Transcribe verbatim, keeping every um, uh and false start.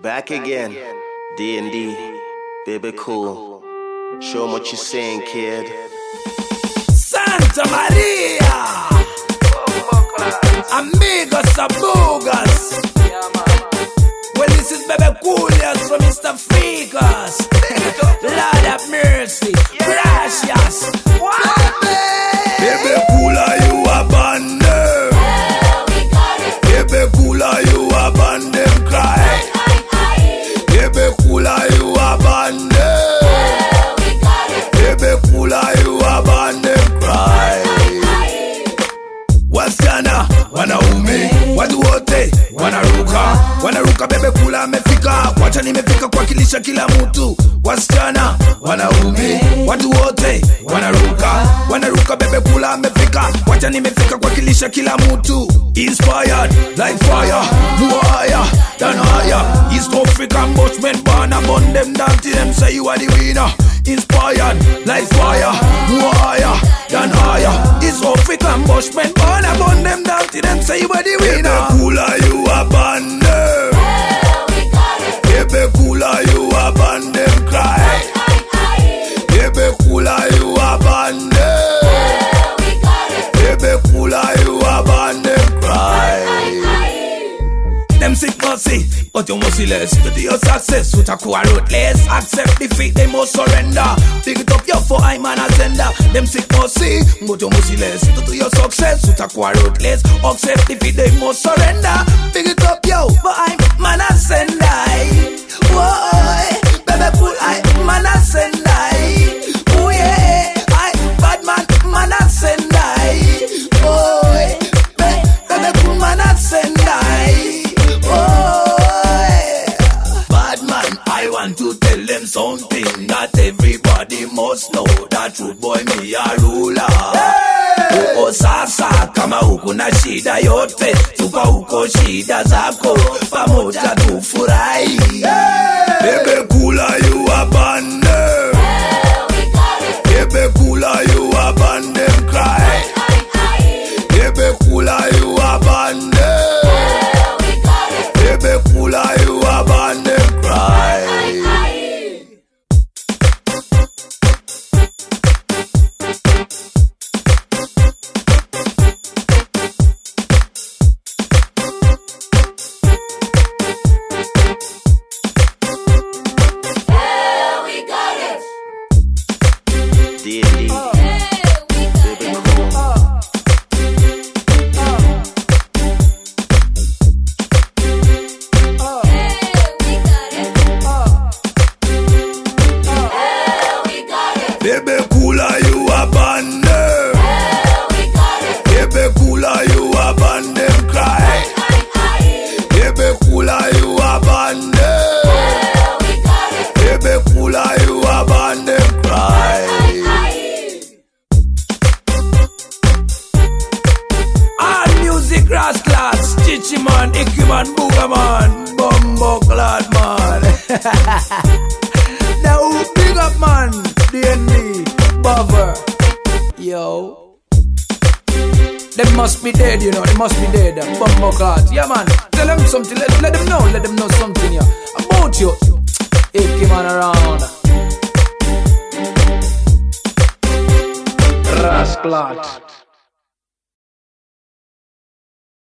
Back again, D and D, baby cool. Show 'em what you saying, kid. Santa Maria, amigos abugas. Well, this is Baby Coolias from East Africas. Lord have mercy, gracias. Baby Coola, you abandon. Baby Coola, you abandon cry. Baby Coola, you abandon. Baby Coola, you abandon cry. Wasichana wanaume watu wote wanaruka, wanaruka. Baby Coola amefika, wacha nimefika kuwakilisha kila mtu. Wasichana wanaume watu wote wanaruka, wanaruka. Baby Coola amefika, wacha nimefika kuwakilisha kila mtu. Inspired like fire, more higher than higher. East African Bushmen born among them, down till them say you are the winner. Inspired like fire, more higher than higher. East African Bushmen born among them, down till them say you are the winner. Baby Coola, you abandon. Baby Coola, you abandon cry. Baby Coola, you abandon. Baby Coola, you abandon cry. Them sick must see, but you must see less. To do your success, utakuwa ruthless. Accept defeat, they must surrender. Pick it up, yo, for I'm an ascender. Them sick must see, but you must see less. To do your success, utakuwa ruthless. Accept defeat, they must surrender. Pick it up, yo, for I'm an ascender. Whoa, Baby Cool, I'm an ascender. Oh yeah, I bad man, man ascender. Oh, Baby Cool, man ascender. I want to tell them something that everybody must know. That true boy me a ruler. Hey! Uko sasa kama uko na shida yote, tupa uko shida zako, pamoja tufurahi. Hey! Baby Coola, you abandon. Baby Coola, you abandon cry. Baby Coola, you abandon. Baby Coola, you abandon cry. D and D, baby cool. Baby Coola, you abandon. Baby Coola, you abandon cry. Baby Coola, you abandon. Baby Coola, you abandon cry. All music grass class, Chichi man, Icky man, Booga man, Bumbo clad man. Now big up man, D and D, Buffer. Yo, they must be dead, you know, they must be dead. Bumbo clad, yeah man. Tell them something, let, let them know, let them know something, yeah, about you. Icky man around. Rasclat.